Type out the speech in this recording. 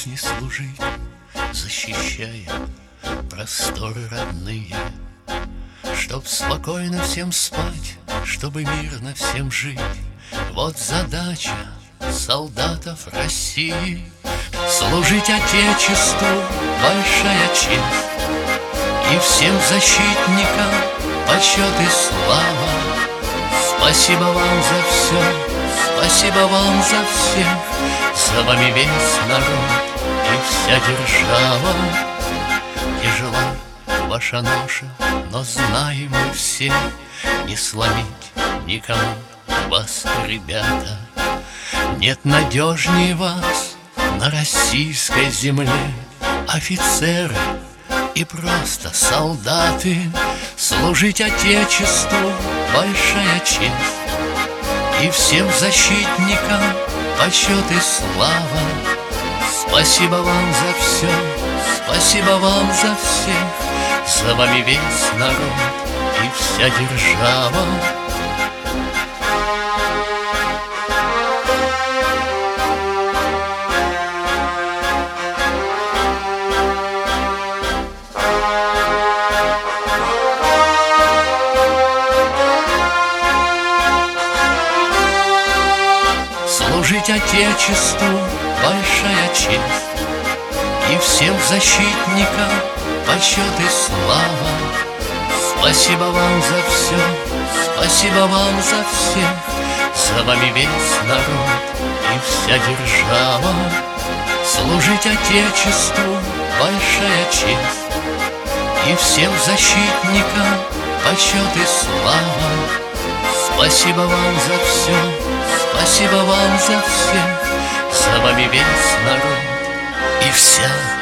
жизни служить, защищая просторы родные, чтоб спокойно всем спать, чтобы мирно всем жить. Вот задача солдатов России. Служить Отечеству — большая честь, и всем защитникам почет и слава. Спасибо вам за все, спасибо вам за всех, за вами весь народ и вся держава. Тяжела ваша ноша, но знаем мы все, не сломить никому вас, ребята. Нет надежнее вас на российской земле. Офицеры и просто солдаты, служить Отечеству — большая честь, и всем защитникам почет и слава. Спасибо вам за все, спасибо вам за всех, за вами весь народ и вся держава. Служить Отечеству — большая честь, и всем защитникам почет и слава. Спасибо вам за все, спасибо вам за всех, за вами весь народ и вся держава. Служить Отечеству — большая честь, и всем защитникам почет и слава. Спасибо вам за все, спасибо вам за всех, за вами весь народ и вся